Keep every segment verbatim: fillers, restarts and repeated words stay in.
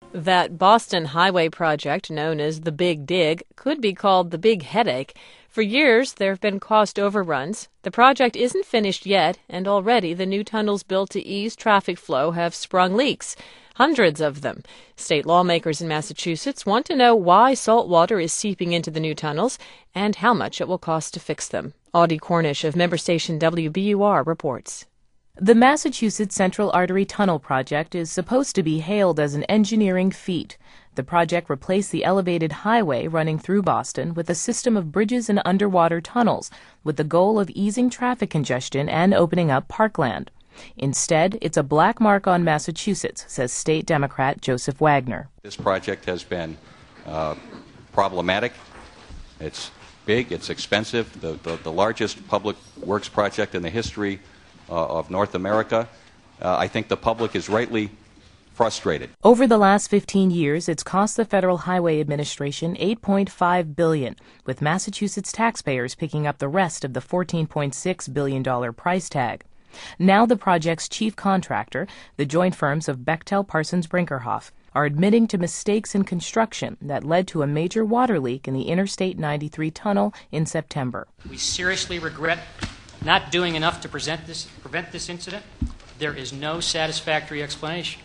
That Boston Highway project, known as the Big Dig, could be called the Big Headache. For years, there have been cost overruns. The project isn't finished yet, and already the new tunnels built to ease traffic flow have sprung leaks. Hundreds of them. State lawmakers in Massachusetts want to know why salt water is seeping into the new tunnels and how much it will cost to fix them. Audie Cornish of member station W B U R reports. The Massachusetts Central Artery Tunnel project is supposed to be hailed as an engineering feat. The project replaced the elevated highway running through Boston with a system of bridges and underwater tunnels, with the goal of easing traffic congestion and opening up parkland. Instead, it's a black mark on Massachusetts, says State Democrat Joseph Wagner. This project has been uh, problematic. It's big, it's expensive, the, the, the largest public works project in the history Uh, of North America. Uh, I think the public is rightly frustrated. Over the last fifteen years, it's cost the Federal Highway Administration eight point five billion dollars, with Massachusetts taxpayers picking up the rest of the fourteen point six billion dollars price tag. Now the project's chief contractor, the joint firms of Bechtel Parsons Brinckerhoff, are admitting to mistakes in construction that led to a major water leak in the Interstate ninety-three tunnel in September. We seriously regret not doing enough to present this, prevent this incident. There is no satisfactory explanation.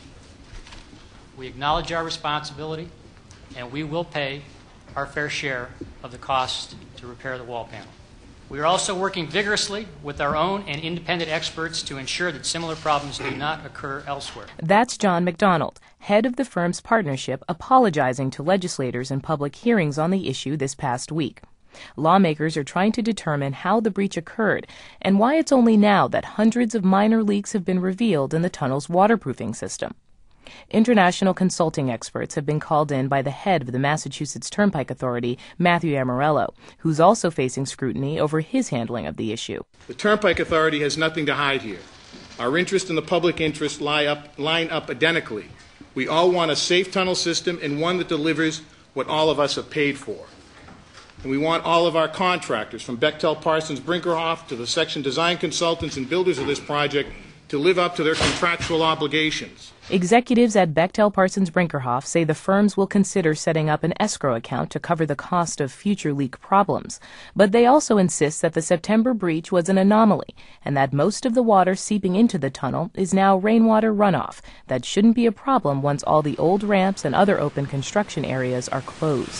We acknowledge our responsibility, and we will pay our fair share of the cost to repair the wall panel. We are also working vigorously with our own and independent experts to ensure that similar problems do not occur elsewhere. That's John McDonald, head of the firm's partnership, apologizing to legislators in public hearings on the issue this past week. Lawmakers are trying to determine how the breach occurred and why it's only now that hundreds of minor leaks have been revealed in the tunnel's waterproofing system. International consulting experts have been called in by the head of the Massachusetts Turnpike Authority, Matthew Amarello, who's also facing scrutiny over his handling of the issue. The Turnpike Authority has nothing to hide here. Our interest and the public interest lie up, line up identically. We all want a safe tunnel system and one that delivers what all of us have paid for. And we want all of our contractors, from Bechtel Parsons Brinckerhoff to the section design consultants and builders of this project, to live up to their contractual obligations. Executives at Bechtel Parsons Brinckerhoff say the firms will consider setting up an escrow account to cover the cost of future leak problems. But they also insist that the September breach was an anomaly and that most of the water seeping into the tunnel is now rainwater runoff that shouldn't be a problem once all the old ramps and other open construction areas are closed.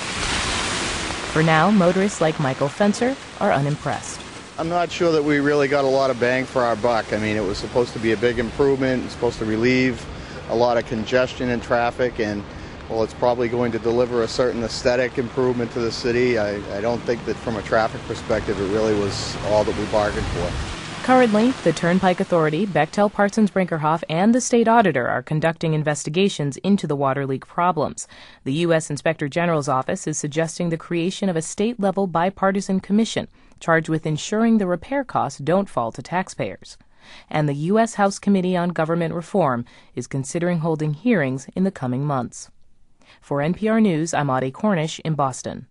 For now, motorists like Michael Fencer are unimpressed. I'm not sure that we really got a lot of bang for our buck. I mean, it was supposed to be a big improvement. It's supposed to relieve a lot of congestion in traffic, and, well, it's probably going to deliver a certain aesthetic improvement to the city. I, I don't think that from a traffic perspective it really was all that we bargained for. Currently, the Turnpike Authority, Bechtel Parsons Brinckerhoff, and the state auditor are conducting investigations into the water leak problems. The U S Inspector General's office is suggesting the creation of a state-level bipartisan commission charged with ensuring the repair costs don't fall to taxpayers. And the U S House Committee on Government Reform is considering holding hearings in the coming months. For N P R News, I'm Audie Cornish in Boston.